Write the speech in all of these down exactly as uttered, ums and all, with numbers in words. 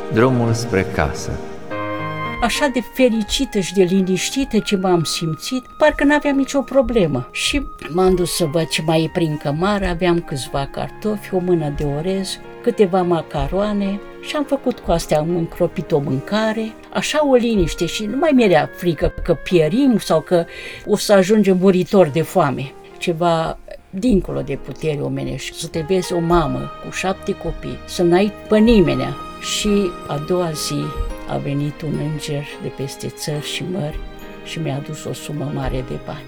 Drumul spre casă. Așa de fericită și de liniștită ce m-am simțit, parcă n-aveam nicio problemă. Și m-am dus să văd ce mai e prin cămară, aveam câțiva cartofi, o mână de orez, câteva macaroane și am făcut cu astea, am încropit o mâncare, așa o liniște și nu mai mi-era frică că pierim sau că o să ajungem muritori de foame. Ceva dincolo de putere omenești, să te vezi o mamă cu șapte copii, să n-ai pe nimenea. Și a doua zi a venit un înger de peste țări și mări și mi-a adus o sumă mare de bani.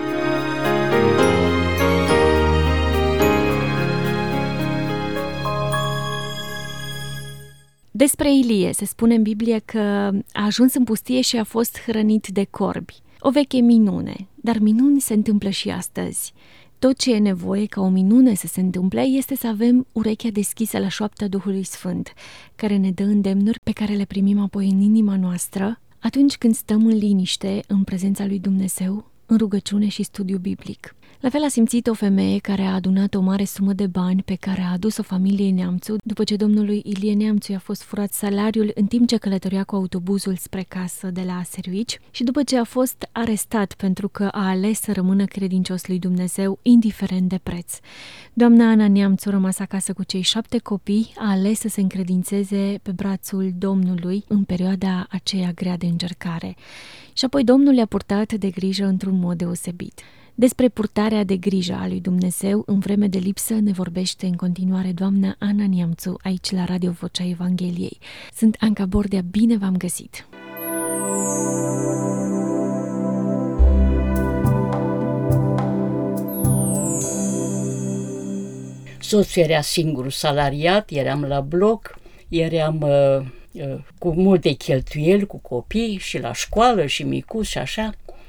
Despre Ilie se spune în Biblie că a ajuns în pustie și a fost hrănit de corbi. O veche minune, dar minuni se întâmplă și astăzi. Tot ce e nevoie ca o minune să se întâmple este să avem urechea deschisă la șoapta Duhului Sfânt, care ne dă îndemnuri pe care le primim apoi în inima noastră, atunci când stăm în liniște, în prezența lui Dumnezeu, în rugăciune și studiu biblic. La fel a simțit o femeie care a adunat o mare sumă de bani pe care a adus-o familiei Neamțu după ce domnului Ilie Neamțu i-a fost furat salariul în timp ce călătorea cu autobuzul spre casă de la servici și după ce a fost arestat pentru că a ales să rămână credincios lui Dumnezeu, indiferent de preț. Doamna Ana Neamțu, rămas acasă cu cei șapte copii, a ales să se încredințeze pe brațul Domnului în perioada aceea grea de încercare. Și apoi Domnul le-a purtat de grijă într-un mod deosebit. Despre purtarea de grijă a lui Dumnezeu în vreme de lipsă ne vorbește în continuare doamna Ana Neamțu aici la Radio Vocea Evangheliei. Sunt Anca Bordea, bine v-am găsit! Soțul era singur salariat, eram la bloc, eram uh, uh, cu multe cheltuieli cu copii și la școală și micuți și așa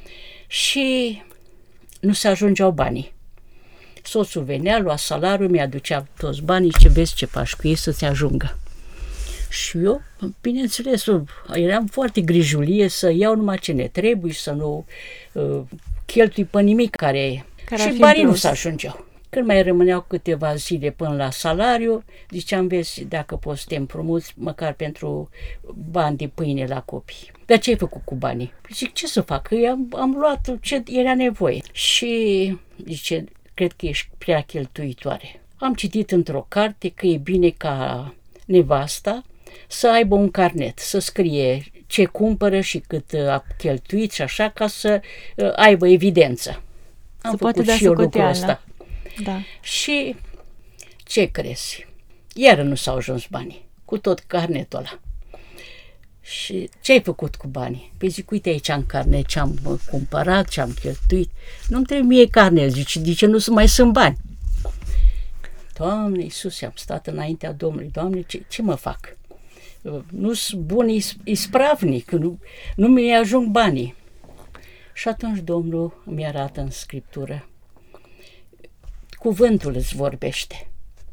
și nu se ajungeau banii. Soțul venea, lua salariul, mi-aducea toți banii, ce vezi ce faci cu ei să se ajungă. Și eu, bineînțeles, eram foarte grijulie să iau numai ce ne trebuie, să nu uh, cheltui pe nimic care... care și banii nu se ajungeau. Când mai rămâneau câteva zile până la salariu, ziceam, vezi, dacă poți să te împrumuți, măcar pentru bani de pâine la copii. Dar ce ai făcut cu banii? Zic, ce să fac? Eu am, am luat ce era nevoie. Și zice, cred că ești prea cheltuitoare. Am citit într-o carte că e bine ca nevasta să aibă un carnet, să scrie ce cumpără și cât a cheltuit și așa, ca să aibă evidență. Am să făcut și eu lucrul ăsta. Da. Și ce crezi? Iară nu s-au ajuns banii, cu tot carnetul ăla. Și ce ai făcut cu banii? Păi zic, uite aici am carnet, ce am cumpărat, ce am cheltuit. Nu-mi trebuie mie carnet, zice, de ce nu mai sunt bani? Doamne Iisuse, am stat înaintea Domnului, Doamne, ce, ce mă fac? Nu sunt bun ispravnic, nu, nu mi ajung banii. Și atunci Domnul mi arată în Scriptură. Cuvântul îți vorbește.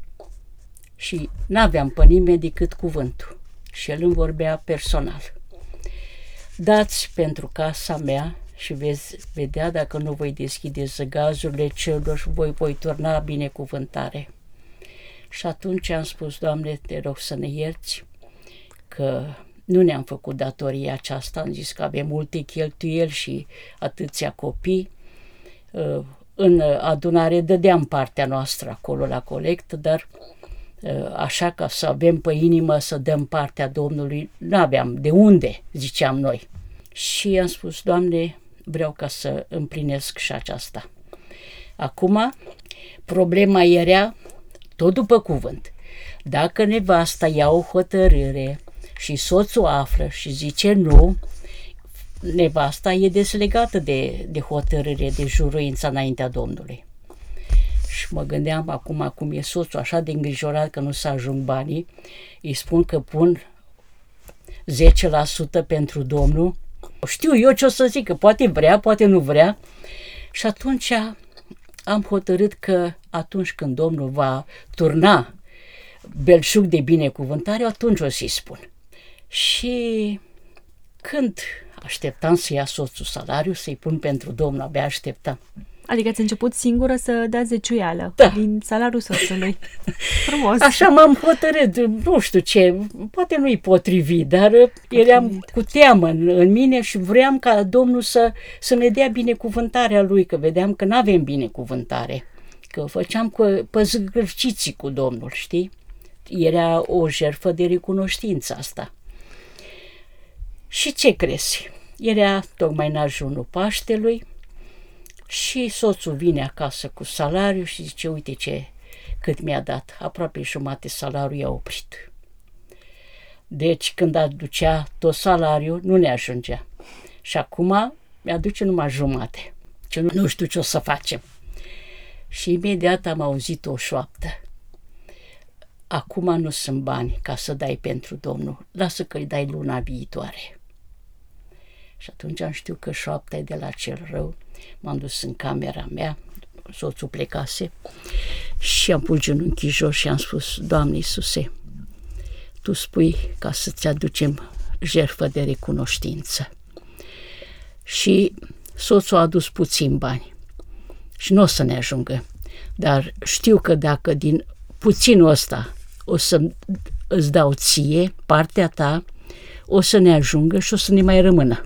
Și n-aveam pe nimeni decât cuvântul. Și el îmi vorbea personal. Dați pentru casa mea și veți vedea dacă nu voi deschide zăgazurile celor și voi voi turna binecuvântare. Și atunci am spus, Doamne, te rog să ne ierți că nu ne-am făcut datoria aceasta. Am zis că avem multe cheltuieli și atâția copii. În adunare dădeam partea noastră acolo la colectă, dar așa ca să avem pe inimă să dăm partea Domnului, n-aveam de unde, ziceam noi. Și am spus, Doamne, vreau ca să împlinesc și aceasta. Acum, problema era tot după cuvânt. Dacă nevasta ia o hotărâre și soțul află și zice nu, nevasta e deslegată de, de hotărâre, de juruința înaintea Domnului. Și mă gândeam acum cum e soțul așa de îngrijorat că nu se ajung banii, îi spun că pun zece la sută pentru Domnul. Știu eu ce o să zic, că poate vrea, poate nu vrea. Și atunci am hotărât că atunci când Domnul va turna belșug de binecuvântare, atunci o să-i spun. Și când așteptam să ia soțul salariul, să-i pun pentru Domnul, abia așteptam. Adică ați început singură să dați zeciuială da. din salariul soțului. Frumos! Așa m-am hotărât, nu știu ce, poate nu-i potrivit, dar potrivit. Eram cu teamă în, în mine și vreau ca Domnul să, să ne dea binecuvântarea Lui, că vedeam că n-avem binecuvântare, că făceam cu, păzgârciții cu Domnul, știi? Era o jertfă de recunoștință asta. Și ce crezi? Era tocmai în ajunul Paștelui și soțul vine acasă cu salariul și zice, uite ce, cât mi-a dat, aproape jumate salariul i-a oprit. Deci când aducea tot salariul, nu ne ajungea. Și acum mi-aduce numai jumate. Ce nu, nu știu ce o să facem. Și imediat am auzit o șoaptă. Acum nu sunt bani ca să dai pentru Domnul, lasă că îi dai luna viitoare. Și atunci am știut că șoapta e de la cel rău. M-am dus în camera mea, soțul plecase, și am pus genunchii jos și am spus, Doamne Iisuse, Tu spui ca să-ți aducem jertfă de recunoștință. Și soțul a adus puțin bani și nu o să ne ajungă, dar știu că dacă din puținul ăsta o să îți dau ție, partea ta, o să ne ajungă și o să ne mai rămână.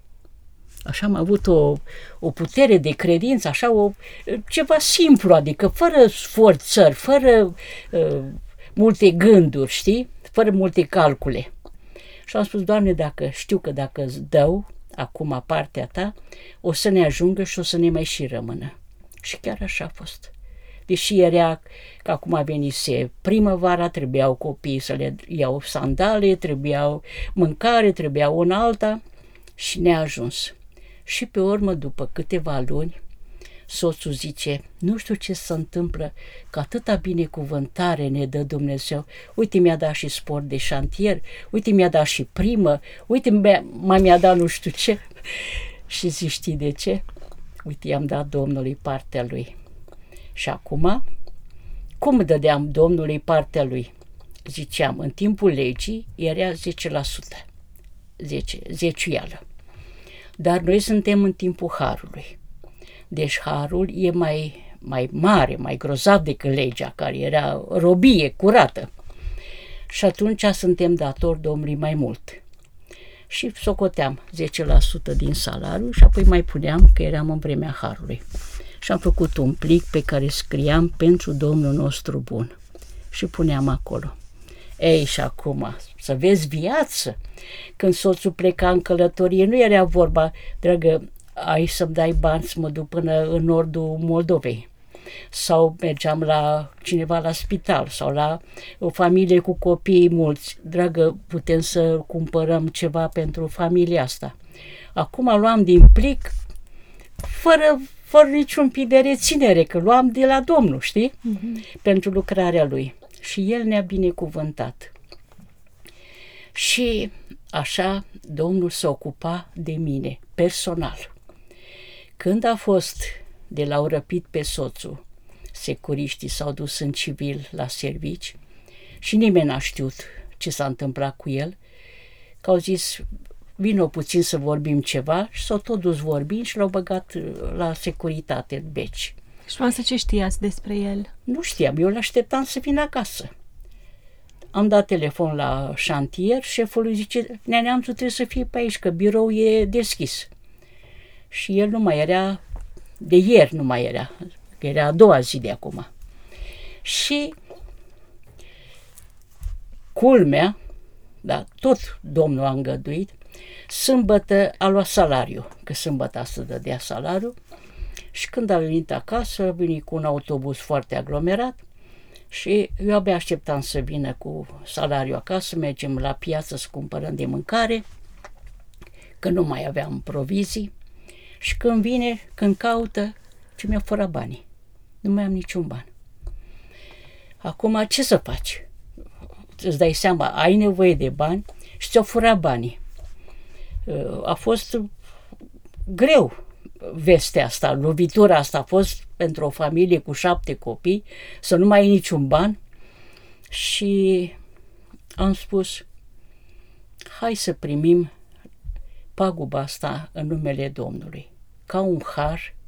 Așa am avut o, o putere de credință, așa o, ceva simplu, adică fără sforțări, fără uh, multe gânduri, știi? Fără multe calcule. Și am spus, Doamne, dacă știu că dacă îți dau acum partea ta, o să ne ajungă și o să ne mai și rămână. Și chiar așa a fost. Deși era că acum venise primăvara, trebuiau copiii să le iau sandale, trebuiau mâncare, trebuiau una alta și ne-a ajuns. Și pe urmă, după câteva luni, soțul zice, nu știu ce se întâmplă, că atâta binecuvântare ne dă Dumnezeu. Uite, mi-a dat și spor de șantier, uite, mi-a dat și primă, uite, mai mi-a dat nu știu ce. Și zici, știi de ce? Uite, i-am dat Domnului partea lui. Și acum, cum dădeam Domnului partea lui? Ziceam, în timpul legii era zece la sută, zece, zeciuială. Dar noi suntem în timpul harului. Deci harul e mai, mai mare, mai grozav decât legea, care era robie, curată. Și atunci suntem datori Domnului mai mult. Și socoteam zece la sută din salariu și apoi mai puneam că eram în vremea harului. Și am făcut un plic pe care scriam pentru Domnul nostru bun. Și puneam acolo. Ei, și acum, să vezi viață. Când soțul pleca în călătorie, nu era vorba, dragă, ai să-mi dai bani să mă duc până în nordul Moldovei. Sau mergeam la cineva la spital, sau la o familie cu copii mulți. Dragă, putem să cumpărăm ceva pentru familia asta. Acum luam din plic, fără, fără niciun pic de reținere, că luam de la Domnul, știi? Mm-hmm. Pentru lucrarea Lui. Și El ne-a binecuvântat. Și așa Domnul s-a ocupat de mine, personal. Când a fost de l-au răpit pe soțul, securiștii s-au dus în civil la servici și nimeni n-a știut ce s-a întâmplat cu el, că au zis, vino puțin să vorbim ceva, și s-au tot dus vorbind și l-au băgat la securitate în Beci. Și să ce știați despre el? Nu știam, eu l-așteptam să vină acasă. Am dat telefon la șantier, șeful îi zice, neamțul trebuie să fie pe aici, că biroul e deschis. Și el nu mai era, de ieri nu mai era, că era a doua zi de acum. Și culmea, da, tot Domnul a îngăduit, sâmbătă a luat salariu, că sâmbătă asta dădea salariu. Și când a venit acasă, a venit cu un autobuz foarte aglomerat și eu abia așteptam să vină cu salariul acasă, mergem la piață să cumpărăm de mâncare, că nu mai aveam provizii. Și când vine, când caută, ce mi-a furat banii. Nu mai am niciun ban. Acum, ce să faci? Îți dai seama, ai nevoie de bani și ți-au furat banii. A fost greu vestea asta, lovitura asta a fost pentru o familie cu șapte copii, să nu mai ai niciun ban. Și am spus, hai să primim paguba asta în numele Domnului, ca un har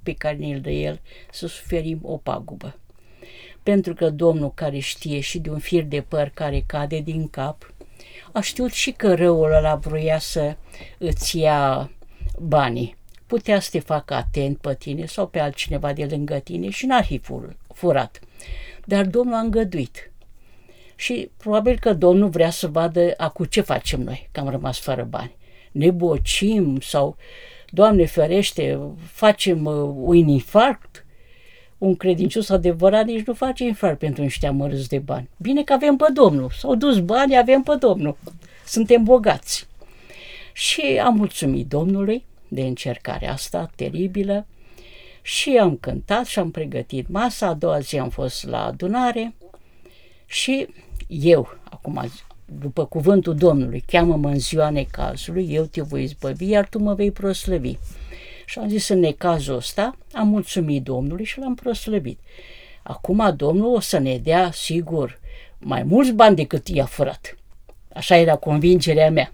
pe care ne-l dă El să suferim o pagubă. Pentru că Domnul, care știe și de un fir de păr care cade din cap, a știut și că răul ăla vroia să îți ia banii. Putea să te facă atent pe tine sau pe altcineva de lângă tine și n-ar fi furat. Dar Domnul a îngăduit. Și probabil că Domnul vrea să vadă acum ce facem noi, că am rămas fără bani. Ne bocim sau, Doamne ferește, facem un infarct. Un credincios adevărat nici nu face infarct pentru niște amărâți de bani. Bine că avem pe Domnul. S-au dus banii, avem pe Domnul. Suntem bogați. Și am mulțumit Domnului de încercarea asta teribilă și am cântat și am pregătit masa. A doua zi am fost la adunare și eu, acum, după cuvântul Domnului, cheamă-mă în ziua necazului, eu te voi izbăvi, iar tu mă vei proslăvi. Și am zis, în necazul ăsta, am mulțumit Domnului și l-am proslăvit. Acum Domnul o să ne dea, sigur, mai mulți bani decât i-a furat. Așa era convingerea mea.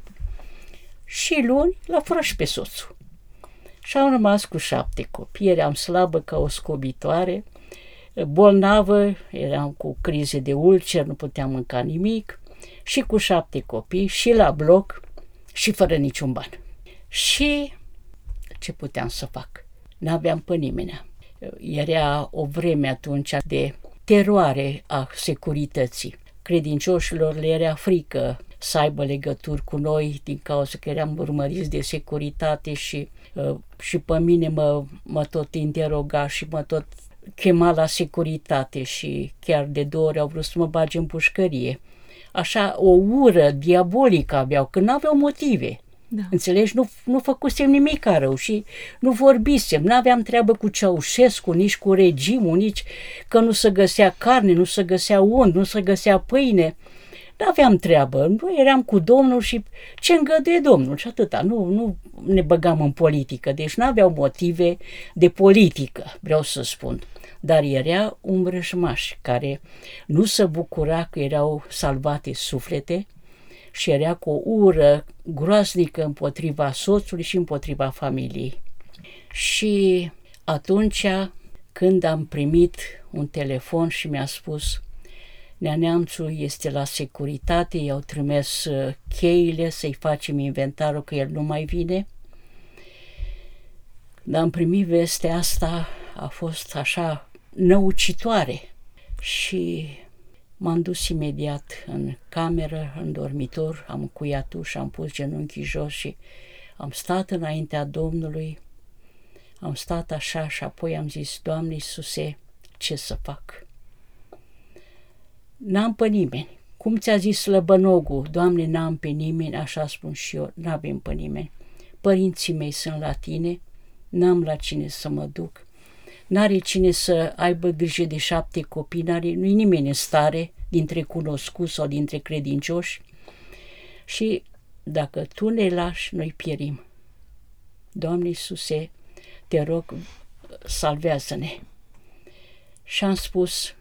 Și luni l-a furat și pe soțul. Și am rămas cu șapte copii, eram slabă ca o scobitoare, bolnavă, eram cu crize de ulcer, nu puteam mânca nimic, și cu șapte copii, și la bloc, și fără niciun ban. Și ce puteam să fac? N-aveam pe nimeni. Era o vreme atunci de teroare a securității. Credincioșilor le era frică să aibă legături cu noi din cauza că eram urmăriți de securitate și, și pe mine mă, mă tot interoga și mă tot chema la securitate și chiar de două ori au vrut să mă bage în pușcărie. Așa o ură diabolică aveau, că n-aveau motive. Da. Înțelegi? Nu, nu făcusem nimic rău și nu vorbisem. N-aveam treabă cu Ceaușescu, nici cu regimul, nici că nu se găsea carne, nu se găsea unt, nu se găsea pâine. N-aveam treabă. Noi eram cu Domnul și ce îngăduie Domnul și atâta. Nu, nu ne băgam în politică. Deci n-aveau motive de politică, vreau să spun. Dar era un vrăjmaș care nu se bucura că erau salvate suflete și era cu o ură groaznică împotriva soțului și împotriva familiei. Și atunci când am primit un telefon și mi-a spus Nea Neamțu este la securitate, i-au trimis cheile să-i facem inventarul că el nu mai vine. Dar am primit vestea asta, a fost așa năucitoare și m-am dus imediat în cameră, în dormitor, am încuiat ușa, am pus genunchii jos și am stat înaintea Domnului, am stat așa și apoi am zis, Doamne Iisuse, ce să fac? N-am pe nimeni. Cum ți-a zis slăbănogul, Doamne, n-am pe nimeni, așa spun și eu, n-avem pe nimeni. Părinții mei sunt la tine, n-am la cine să mă duc, n-are cine să aibă grijă de șapte copii, n-are, nu-i nimeni în stare, dintre cunoscuți sau dintre credincioși. Și dacă Tu ne lași, noi pierim. Doamne Iisuse, te rog, salvează-ne. Și am spus,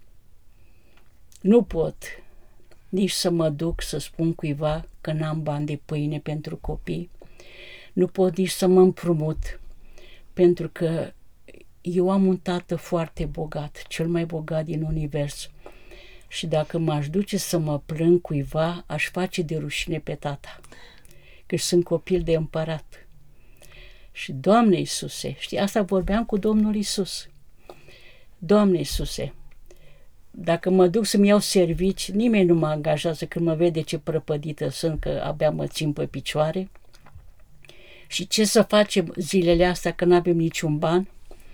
nu pot nici să mă duc să spun cuiva că n-am bani de pâine pentru copii, nu pot nici să mă împrumut, pentru că eu am un tată foarte bogat, cel mai bogat din univers. Și dacă m-aș duce să mă plâng cuiva, aș face de rușine pe tata, că sunt copil de împărat. Și Doamne Iisuse, știi, asta vorbeam cu Domnul Iisus. Doamne Iisuse, dacă mă duc să-mi iau servici, nimeni nu mă angajează când mă vede ce prăpădită sunt, că abia mă țin pe picioare. Și ce să facem zilele astea că nu avem niciun ban?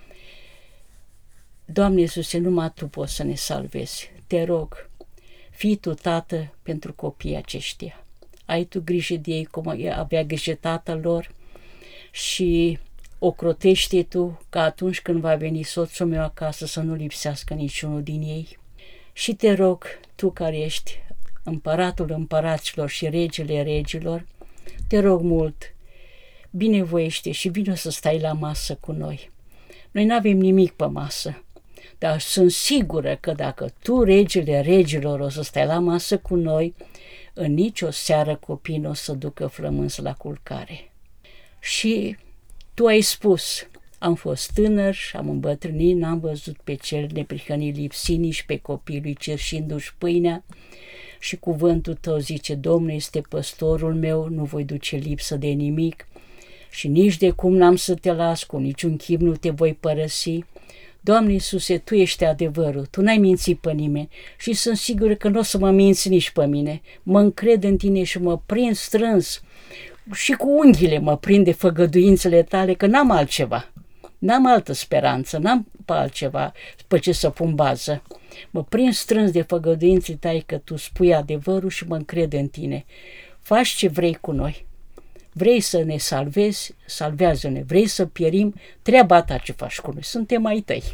Doamne Iisuse, numai Tu poți să ne salvezi. Te rog, fii Tu tată pentru copiii aceștia. Ai Tu grijă de ei cum avea grijă tatăl lor și ocrotește Tu ca atunci când va veni soțul meu acasă să nu lipsească niciunul din ei. Și te rog, Tu care ești împăratul împăraților și regele regilor, te rog mult, binevoiește și vină să stai la masă cu noi. Noi nu avem nimic pe masă, dar sunt sigură că dacă Tu, regele regilor, o să stai la masă cu noi, în nicio seară copiii nu o să ducă flămânzi la culcare. Și Tu ai spus, Am fost tânăr și am îmbătrânit, n-am văzut pe cel neprihănit lipsi, nici pe copilul lui cerșindu-și pâinea. Și cuvântul tău zice, Domnul este păstorul meu, nu voi duce lipsă de nimic și nici de cum n-am să te las, cu niciun chip nu te voi părăsi. Doamne Iisuse, Tu ești adevărul, Tu n-ai mințit pe nimeni și sunt sigură că nu o să mă minți nici pe mine. Mă încred în Tine și mă prind strâns și cu unghiile mă prind de făgăduințele Tale, că n-am altceva. N-am altă speranță, n-am pe altceva pe ce să pun bază. Mă prind strâns de făgăduințele Tale că Tu spui adevărul și mă încred în Tine. Faci ce vrei cu noi. Vrei să ne salvezi, salvează-ne. Vrei să pierim, treaba Ta ce faci cu noi. Suntem ai Tăi.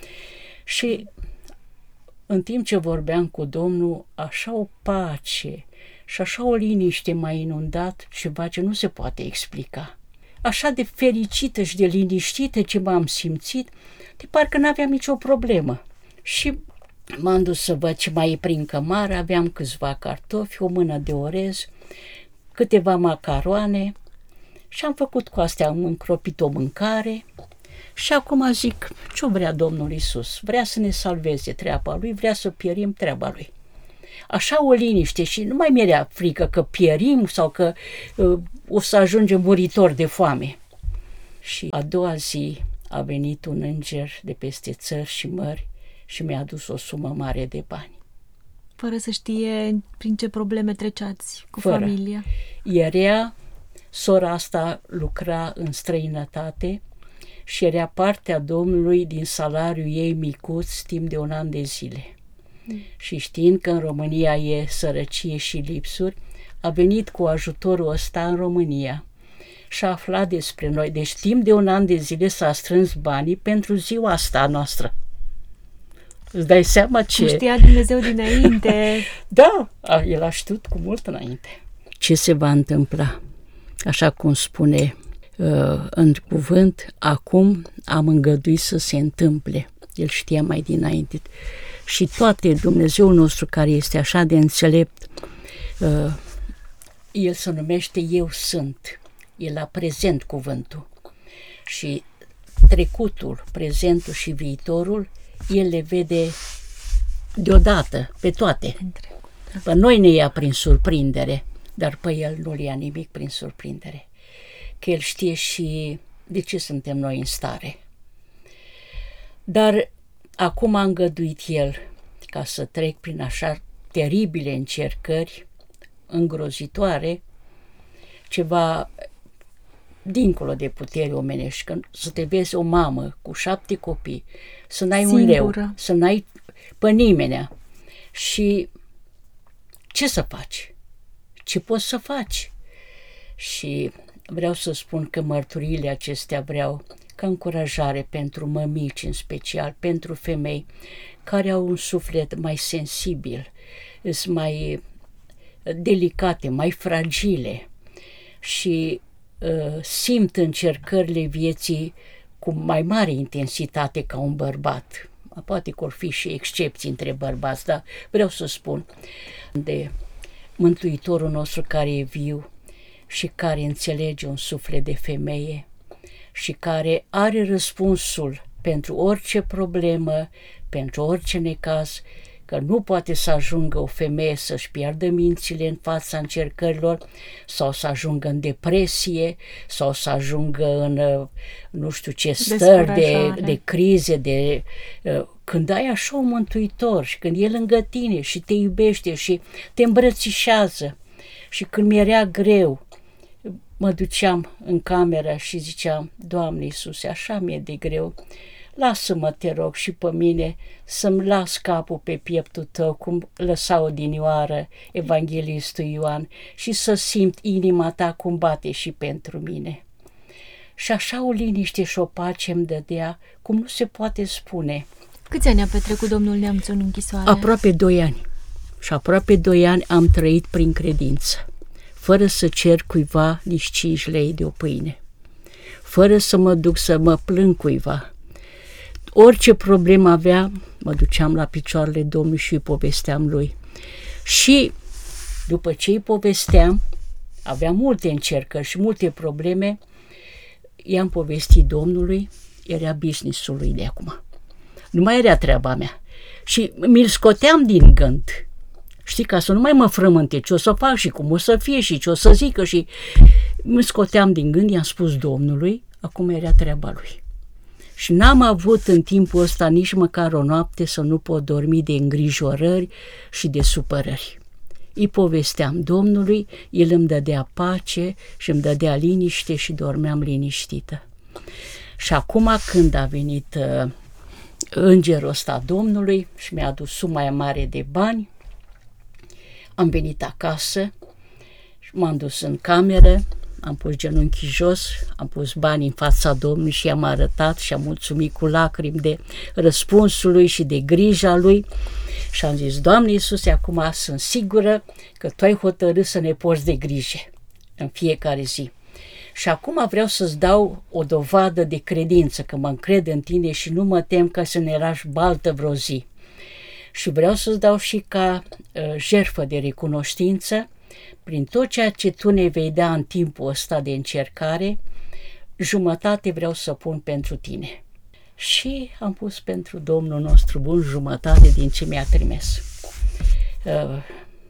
Și în timp ce vorbeam cu Domnul, așa o pace și așa o liniște m-a inundat, ceva ce nu se poate explica. Așa de fericită și de liniștită ce m-am simțit, de parcă n-aveam nicio problemă. Și m-am dus să văd ce mai e prin cămară, aveam câțiva cartofi, o mână de orez, câteva macaroane și am făcut cu astea, am încropit o mâncare și acum zic, ce vrea Domnul Iisus? Vrea să ne salveze, treaba Lui, vrea să pierim, treaba Lui. Așa o liniște și nu mai mi-era frică că pierim sau că uh, o să ajungem muritori de foame. Și a doua zi a venit un înger de peste țări și mări și mi-a adus o sumă mare de bani. Fără să știe prin ce probleme treceați cu Fără. familia. Iar ea, sora asta, lucra în străinătate și era partea Domnului din salariul ei micuț timp de un an de zile. Mm. Și știind că în România e sărăcie și lipsuri, a venit cu ajutorul ăsta în România și a aflat despre noi. Deci timp de un an de zile s-a strâns banii pentru ziua asta noastră. Îți dai seama ce... Cum știa Dumnezeu dinainte. Da, El a știut cu mult înainte. Ce se va întâmpla? Așa cum spune uh, în cuvânt, acum am îngăduit să se întâmple. El știa mai dinainte. Și toate, Dumnezeul nostru care este așa de înțelept, uh, El se numește Eu Sunt. El a prezent cuvântul. Și trecutul, prezentul și viitorul, El le vede deodată, pe toate. Pe noi ne ia prin surprindere, dar pe El nu le ia nimic prin surprindere. Că El știe și de ce suntem noi în stare. Dar acum a îngăduit El ca să trec prin așa teribile încercări, îngrozitoare, ceva dincolo de putere omenești, că să te vezi o mamă cu șapte copii, să n-ai Singură. un leu, să n-ai pe nimenea. Și ce să faci? Ce poți să faci? Și vreau să spun că mărturiile acestea vreau ca încurajare pentru mămici în special, pentru femei care au un suflet mai sensibil, sunt mai delicate, mai fragile și uh, simt încercările vieții cu mai mare intensitate ca un bărbat. Poate că or fi și excepții între bărbați, dar vreau să spun de Mântuitorul nostru care e viu și care înțelege un suflet de femeie și care are răspunsul pentru orice problemă, pentru orice necaz, că nu poate să ajungă o femeie să-și piardă mințile în fața încercărilor sau să ajungă în depresie sau să ajungă în nu știu ce stări de, de crize, de, când ai așa un mântuitor și când El lângă tine și te iubește și te îmbrățișează și când mi-era greu, mă duceam în cameră și ziceam, Doamne Iisuse, așa mi-e de greu, lasă-mă, te rog, și pe mine să-mi las capul pe pieptul Tău, cum lăsa odinioară evanghelistul Ioan, și să simt inima Ta cum bate și pentru mine. Și așa o liniște și o pace îmi dădea, cum nu se poate spune. Câți ani a petrecut domnul Neamțu în închisoare? Aproape doi ani. Și aproape doi ani am trăit prin credință, fără să cer cuiva nici cinci lei de o pâine, fără să mă duc să mă plâng cuiva. Orice problemă avea, mă duceam la picioarele Domnului și îi povesteam lui. Și după ce îi povesteam, aveam multe încercări și multe probleme, i-am povestit Domnului, era business-ul lui de acum. Nu mai era treaba mea. Și mi-l scoteam din gând. Știi, ca să nu mai mă frământe ce o să fac și cum o să fie și ce o să zică și mi scoteam din gând, i-am spus Domnului, acum era treaba lui. Și n-am avut în timpul ăsta nici măcar o noapte să nu pot dormi de îngrijorări și de supărări. Îi povesteam Domnului, El îmi dădea pace și îmi dădea liniște și dormeam liniștită. Și acum când a venit uh, îngerul ăsta Domnului și mi-a adus suma mare de bani, am venit acasă și m-am dus în cameră, am pus genunchii jos, am pus bani în fața Domnului și i-am arătat și am mulțumit cu lacrimi de răspunsul lui și de grija lui și am zis, Doamne Iisuse, acum sunt sigură că Tu ai hotărât să ne porți de grijă în fiecare zi. Și acum vreau să-ți dau o dovadă de credință, că mă încred în Tine și nu mă tem ca să ne lași baltă vreo zi. Și vreau să-ți dau și ca uh, jertfă de recunoștință, prin tot ceea ce Tu ne vei da în timpul ăsta de încercare, jumătate vreau să pun pentru Tine. Și am pus pentru Domnul nostru bun jumătate din ce mi-a trimis. Uh,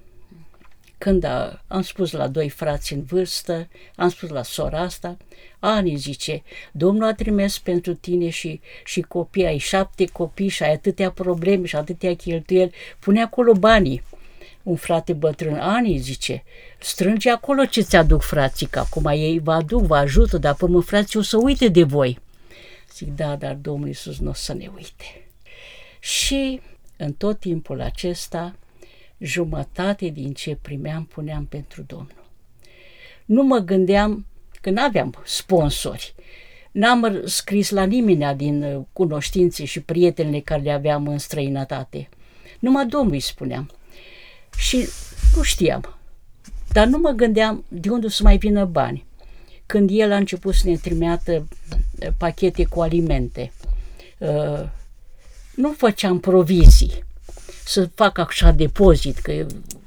Când a, am spus la doi frați în vârstă, am spus la sora asta, Ani, zice, Domnul a trimis pentru tine și, și copii, ai șapte copii și ai atâtea probleme și atâtea cheltuieli, pune acolo banii. Un frate bătrân, Ani, zice, strânge acolo ce ți-aduc frații, că acum ei vă aduc, vă ajută, dar până frații o să uite de voi. Zic, da, dar Domnul Iisus nu o să ne uite. Și în tot timpul acesta, jumătate din ce primeam puneam pentru Domnul. Nu mă gândeam că n-aveam sponsori. N-am scris la nimeni din cunoștințe și prietenele care le aveam în străinătate. Numai Domnului spuneam. Și nu știam. Dar nu mă gândeam de unde să mai vină bani. Când El a început să ne trimeată pachete cu alimente, nu făceam provizii să fac așa depozit, că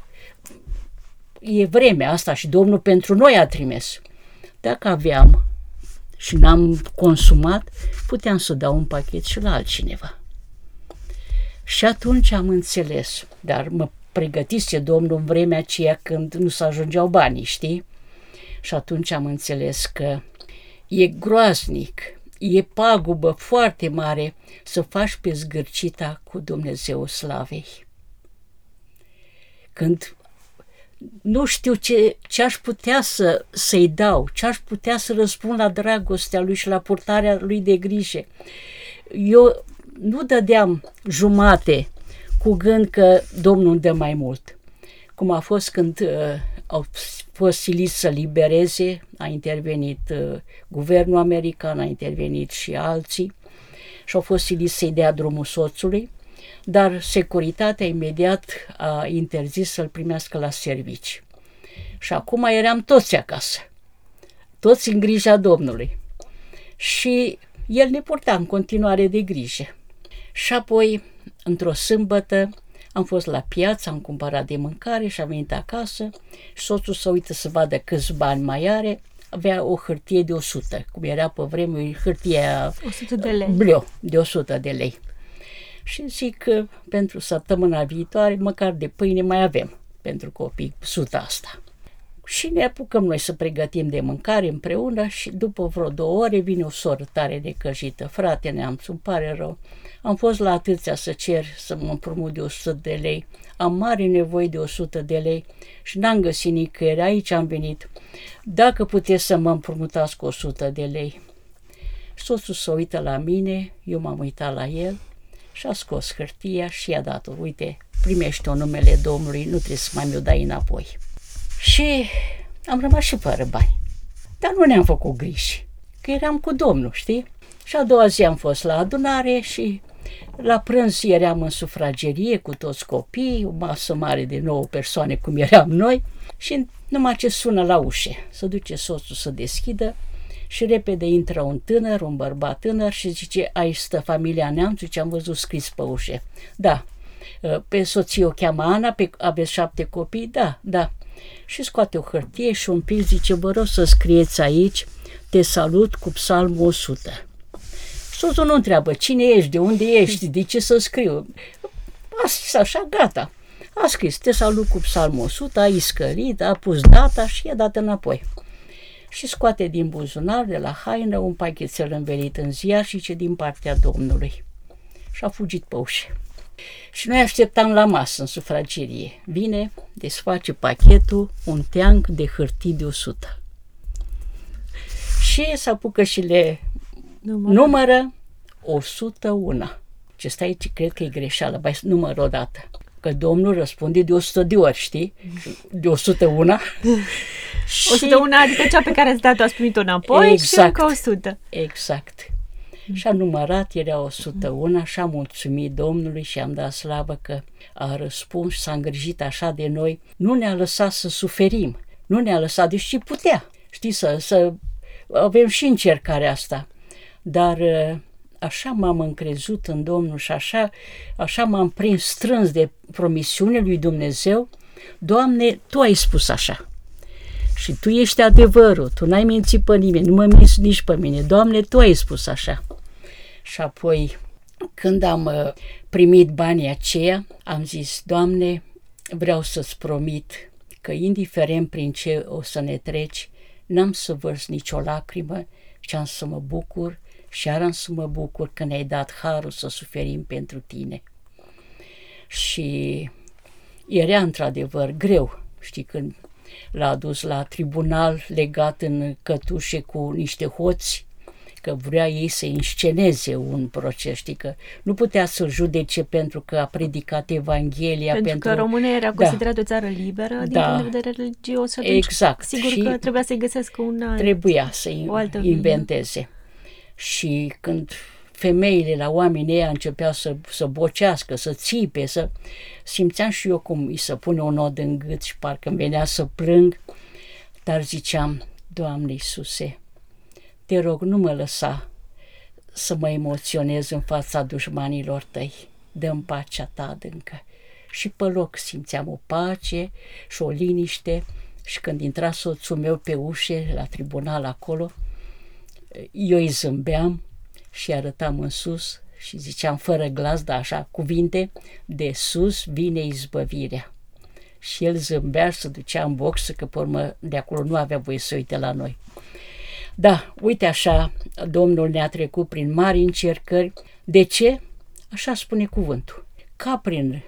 e vremea asta și Domnul pentru noi a trimis. Dacă aveam și n-am consumat, puteam să dau un pachet și la altcineva. Și atunci am înțeles, dar mă pregătise Domnul în vremea aceea când nu se ajungeau banii, știi? Și atunci am înțeles că e groaznic, e pagubă foarte mare să faci pe zgârcita cu Dumnezeu slavei. Când nu știu ce, ce aș putea să, să-i dau, ce aș putea să răspund la dragostea lui și la purtarea lui de grijă. Eu nu dădeam jumate cu gând că Domnul îmi dă mai mult. Cum a fost când uh, au fost siliți să libereze, a intervenit uh, guvernul american, a intervenit și alții și au fost siliți să-i dea drumul soțului, dar securitatea imediat a interzis să-l primească la servici. Și acum eram toți acasă, toți în grija Domnului. Și el ne purta în continuare de grijă. Și apoi, într-o sâmbătă, am fost la piață, am cumpărat de mâncare și am venit acasă și soțul se uită să vadă câți bani mai are. Avea o hârtie de o sută, cum era pe vremuri hârtia o sută de lei. Bleu, de o sută de lei. Și zic că pentru săptămâna viitoare, măcar de pâine mai avem pentru copii, suta asta. Și ne apucăm noi să pregătim de mâncare împreună și după vreo două ore vine o soră tare necăjită. Frate, neamț, îmi pare rău. Am fost la atâția să cer să mă împrumut de o sută de lei. Am mare nevoie de o sută de lei și n-am găsit nicăieri. Aici am venit. Dacă puteți să mă împrumutați cu o sută de lei. Soțul se uită la mine, eu m-am uitat la el și a scos hârtia și i-a dat-o. Uite, primește-o numele Domnului, nu trebuie să mai mi-o dai înapoi. Și am rămas și fără bani. Dar nu ne-am făcut griji, că eram cu Domnul, știi? Și a doua zi am fost la adunare și la prânz eram în sufragerie cu toți copiii, o masă mare de nouă persoane cum eram noi și numai ce sună la ușă, se duce soțul să deschidă și repede intră un tânăr, un bărbat tânăr și zice, aici stă familia Neamțu, ce am văzut scris pe ușă. Da, pe soție o cheamă Ana, pe, aveți șapte copii? Da, da. Și scoate o hârtie și un pic zice, vă rog să scrieți aici, te salut cu psalmul o sută. Soțul nu întreabă cine ești, de unde ești, de ce să scriu. A scris așa, gata. A scris, te salut cu psalmul o sută, a iscărit, a pus data și i-a dat înapoi. Și scoate din buzunar, de la haină, un pachetel învelit în ziar și ce din partea Domnului. Și a fugit pe ușă. Și noi așteptam la masă, în sufragerie. Vine, desface pachetul, un teanc de hârtii de o sută. Și se apucă și le numără, numără o sută unu. Ce stai aici, cred că e greșeală, bai numără odată. Că Domnul răspunde de o sută de ori, știi? De o sută unu. o sută unu, adică cea pe care ați dat-o, ați primit-o înapoi, exact, și încă o sută. Exact. Și a numărat, era o sută unu și am mulțumit Domnului și am dat slavă că a răspuns, s-a îngrijit așa de noi. Nu ne-a lăsat să suferim, nu ne-a lăsat, deși putea, știi, să, să avem și încercarea asta. Dar așa m-am încrezut în Domnul și așa, așa m-am prins strâns de promisiunile lui Dumnezeu. Doamne, Tu ai spus așa. Și Tu ești adevărul, Tu n-ai mințit pe nimeni, nu mă minți nici pe mine. Doamne, Tu ai spus așa. Și apoi, când am primit banii aceia, am zis, Doamne, vreau să-ți promit că indiferent prin ce o să ne treci, n-am să vărs nicio lacrimă și am să mă bucur și iar am să mă bucur că ne-ai dat harul să suferim pentru Tine. Și era într-adevăr greu, știi, când l-a adus la tribunal legat în cătușe cu niște hoți, că vrea ei să insceneze un proces, știi, că nu putea să-l judece pentru că a predicat Evanghelia. Pentru, pentru... că România era considerată da. o țară liberă din da. punct de vedere religios. Exact. Sigur și că trebuia să-i găsesc un alt, trebuia să inventeze. Vină. Și când femeile la oamenii ăia începeau să, să bocească, să țipe, să simțeam și eu cum îi se pune un nod în gât și parcă îmi venea să plâng, dar ziceam, Doamne Iisuse, Te rog, nu mă lăsa să mă emoționez în fața dușmanilor Tăi, dă-mi pacea Ta adâncă. Și pe loc simțeam o pace și o liniște și când intra soțul meu pe ușe, la tribunal acolo, eu îi zâmbeam și arătam în sus și ziceam fără glas, dar așa, cuvinte, de sus vine izbăvirea. Și el zâmbea și se ducea în box, că pe urmă de acolo nu avea voie să uite la noi. Da, uite așa, Domnul ne-a trecut prin mari încercări. De ce? Așa spune cuvântul. Ca prin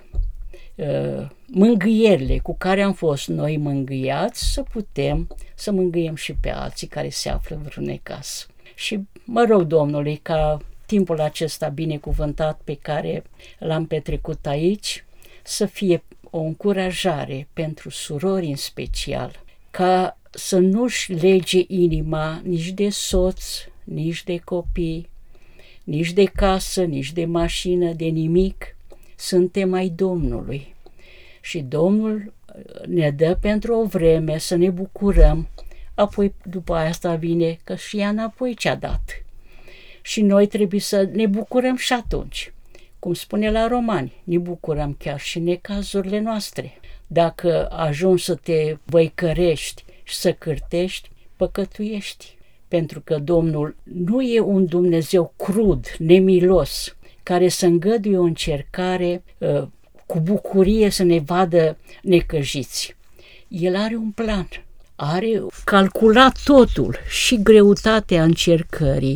uh, mângâierile cu care am fost noi mângâiați, să putem să mângâiem și pe alții care se află în vreun necaz. Și mă rog Domnului ca timpul acesta binecuvântat pe care l-am petrecut aici să fie o încurajare pentru surori în special, ca să nu-și lege inima nici de soț, nici de copii, nici de casă, nici de mașină, de nimic. Suntem ai Domnului și Domnul ne dă pentru o vreme să ne bucurăm, apoi după asta vine că și ia înapoi ce-a dat. Și noi trebuie să ne bucurăm și atunci. Cum spune la Romani, ne bucurăm chiar și în necazurile noastre. Dacă ajungi să te văicărești și să cârtești, păcătuiești. Pentru că Domnul nu e un Dumnezeu crud, nemilos, care să îngăduie o încercare uh, cu bucurie să ne vadă necăjiți. El are un plan, are calculat totul, și greutatea încercării.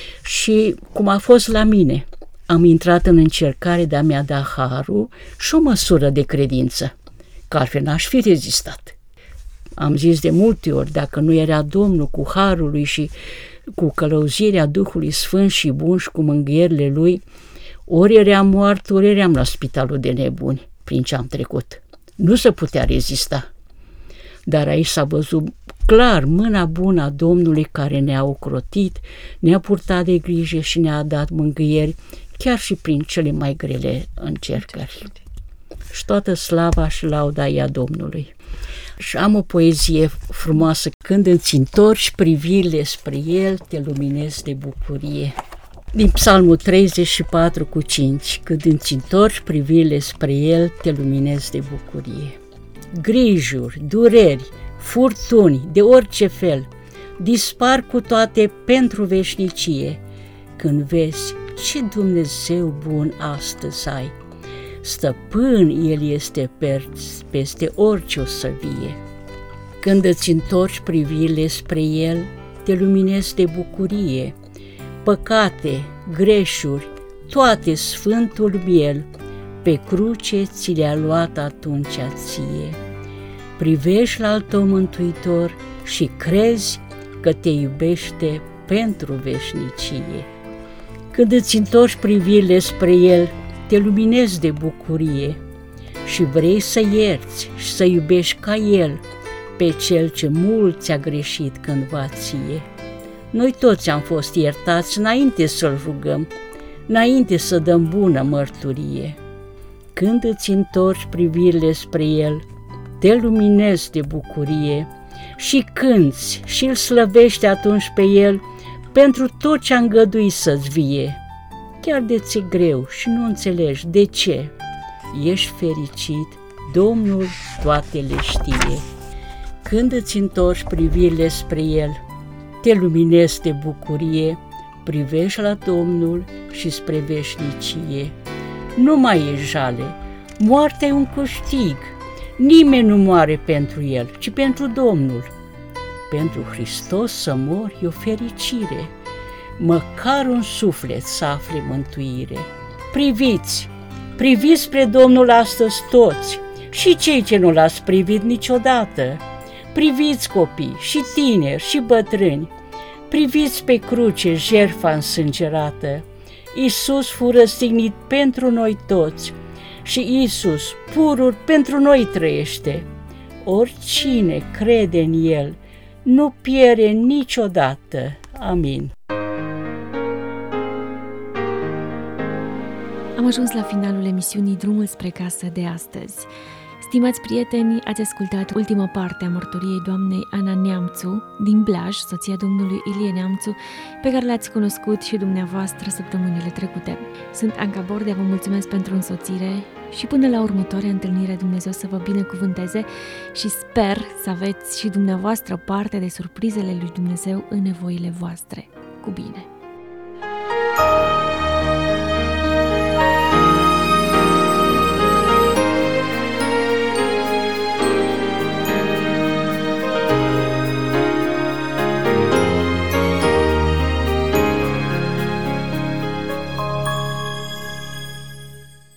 Și cum a fost la mine, am intrat în încercare de a mi-a da harul și o măsură de credință, că altfel n-aș fi rezistat. Am zis de multe ori, dacă nu era Domnul cu harul lui și cu călăuzirea Duhului Sfânt și bun și cu mângâierile lui, ori eram moart, ori eram la spitalul de nebuni prin ce am trecut. Nu se putea rezista. Dar aici s-a văzut clar mâna bună a Domnului care ne-a ocrotit, ne-a purtat de grijă și ne-a dat mângâieri, chiar și prin cele mai grele încercări. Și toată slava și lauda e a Domnului. Și am o poezie frumoasă. Când îți întorci privirile spre El, te luminezi de bucurie. Din Psalmul treizeci și patru cu cinci. Când îți întorci privirile spre El, te luminezi de bucurie. Grijuri, dureri, furtuni de orice fel dispar cu toate pentru veșnicie, când vezi ce Dumnezeu bun astăzi ai. Stăpân El este peste orice o să vie. Când îți întorci privirile spre El, te luminezi de bucurie. Păcate, greșuri, toate Sfântul miel, pe cruce ți le-a luat atunci ție. Privești la al tău Mântuitor și crezi că te iubește pentru veșnicie. Când îți întorci privirile spre El, te luminezi de bucurie și vrei să ierți și să iubești ca El pe Cel ce mult ți-a greșit cândva ție. Noi toți am fost iertați înainte să-L rugăm, înainte să dăm bună mărturie. Când îți întorci privirile spre El, te luminezi de bucurie și cânți și îl slăvești atunci pe El pentru tot ce-a îngăduit să-ți vie. Chiar de ți-e greu și nu înțelegi de ce. Ești fericit, Domnul toate le știe. Când îți întorci privirile spre El, te luminezi de bucurie, privești la Domnul și spre veșnicie. Nu mai e jale, moartea e un câștig. Nimeni nu moare pentru El, ci pentru Domnul. Pentru Hristos să mori e o fericire, măcar un suflet să afle mântuire. Priviți, priviți spre Domnul astăzi toți, și cei ce nu L-ați privit niciodată. Priviți copii, și tineri, și bătrâni, priviți pe cruce jertfa însângerată. Iisus fu răstignit pentru noi toți și Iisus, purul, pentru noi trăiește. Oricine crede în El nu pierde niciodată. Amin. Am ajuns la finalul emisiunii Drumul spre casă de astăzi. Stimați prieteni, ați ascultat ultima parte a mărturiei doamnei Ana Neamțu din Blaj, soția domnului Ilie Neamțu, pe care l-ați cunoscut și dumneavoastră săptămânile trecute. Sunt Anca Bordea, vă mulțumesc pentru însoțire și până la următoarea întâlnire, Dumnezeu să vă binecuvânteze și sper să aveți și dumneavoastră parte de surprizele lui Dumnezeu în nevoile voastre. Cu bine!